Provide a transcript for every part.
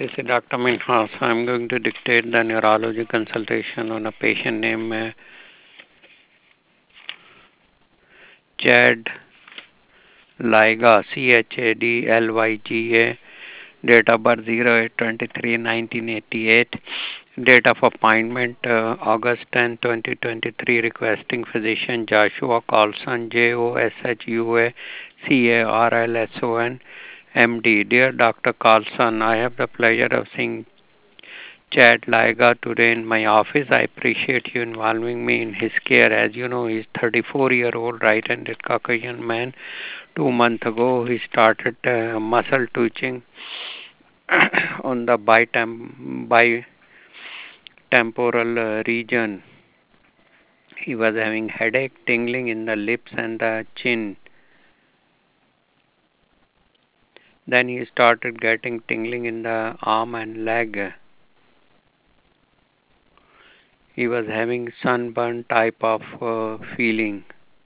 This is Dr. Minhas. I'm going to dictate the neurology consultation on a patient named Chad Lyga, Chadlyga, date of birth 08/23/1988, date of appointment August 10, 2023, requesting physician Joshua Carlson, Joshua Carlson, MD. Dear Dr. Carlson, I have the pleasure of seeing Chad Lyga today in my office. I appreciate you involving me in his care. As you know, he's 34-year-old right-handed Caucasian man. 2 months ago, he started muscle twitching on the bitemporal region. He was having headache, tingling in the lips and the chin. Then he started getting tingling in the arm and leg. He was having sunburn type of feeling.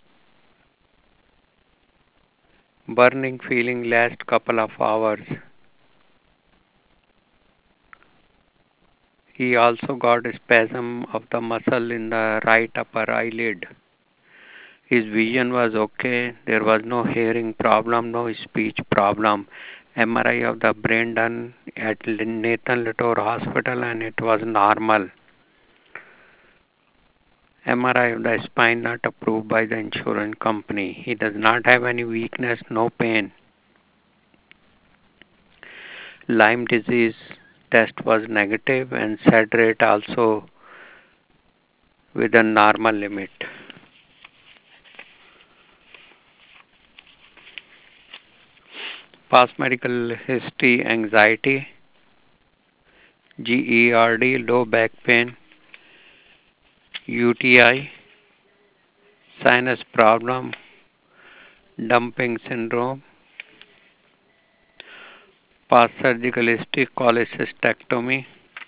Burning feeling last couple of hours. He also got a spasm of the muscle in the right upper eyelid. His vision was okay. There was no hearing problem, no speech problem. MRI of the brain done at Nathan Litor Hospital and it was normal. MRI of the spine not approved by the insurance company. He does not have any weakness, no pain. Lyme disease test was negative and SAD rate also within normal limit. Past medical history, anxiety, GERD, low back pain, UTI, sinus problem, dumping syndrome, past surgical history, cholecystectomy,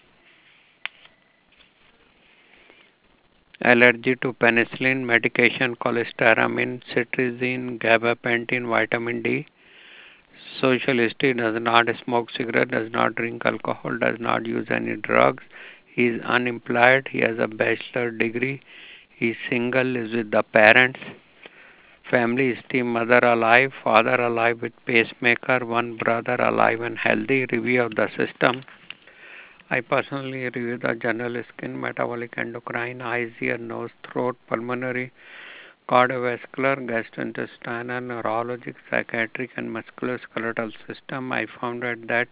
allergy to penicillin, medication, cholestyramine, cetirizine, gabapentin, vitamin D. Social history: does not smoke cigarette, does not drink alcohol, does not use any drugs. He is unemployed. He has a bachelor degree. He is single, lives with the parents. Family history: mother alive, father alive with pacemaker, one brother alive and healthy. Review of the system. I personally review the general skin, metabolic, endocrine, eyes, ear, nose, throat, pulmonary, cardiovascular, gastrointestinal, neurologic, psychiatric, and musculoskeletal system. I found out that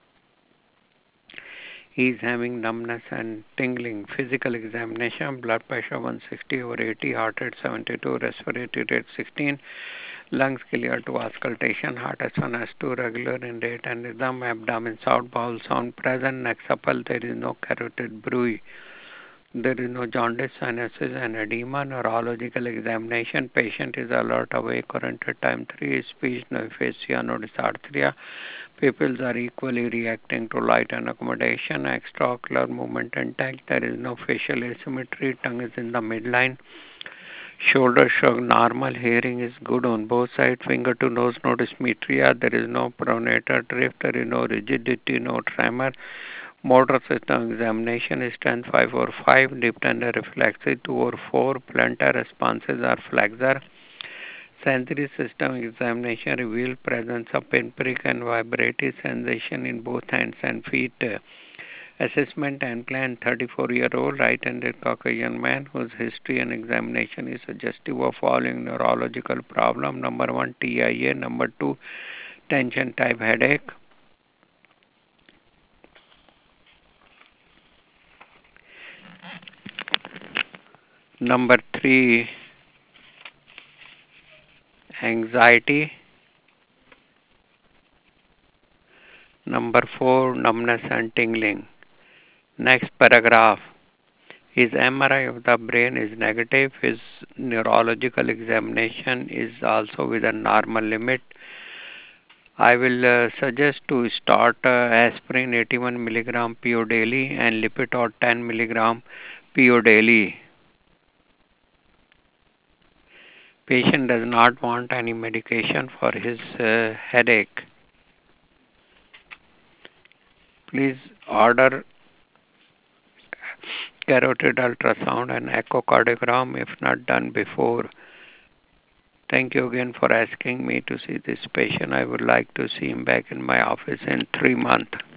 he is having numbness and tingling. Physical examination: blood pressure 160/80, heart rate 72, respiratory rate 16, lungs clear to auscultation, heart S1, S2 regular in rate and rhythm, abdomen sound, bowel sound present, neck supple, there is no carotid bruit. There is no jaundice, sinuses, and edema. Neurological examination: patient is alert, awake, current at time 3, speech, no aphasia, no dysarthria. Pupils are equally reacting to light and accommodation. Extraocular movement intact. There is no facial asymmetry. Tongue is in the midline. Shoulder shrug normal. Hearing is good on both sides. Finger to nose, no dysmetria. There is no pronator drift. There is no rigidity, no tremor. Motor system examination is strength 5/5. Deep tender reflexes 2/4. Plantar responses are flexor. Sensory system examination revealed presence of pinprick and vibratory sensation in both hands and feet. Assessment and plan: 34-year-old right-handed Caucasian man whose history and examination is suggestive of following neurological problem. Number 1, TIA. Number 2, tension type headache. Number 3, anxiety. Number 4, numbness and tingling. Next paragraph. His MRI of the brain is negative. His neurological examination is also within normal limit. I will suggest to start aspirin 81 milligram PO daily and Lipitor 10 milligram PO daily. Patient does not want any medication for his headache. Please order carotid ultrasound and echocardiogram if not done before. Thank you again for asking me to see this patient. I would like to see him back in my office in 3 months.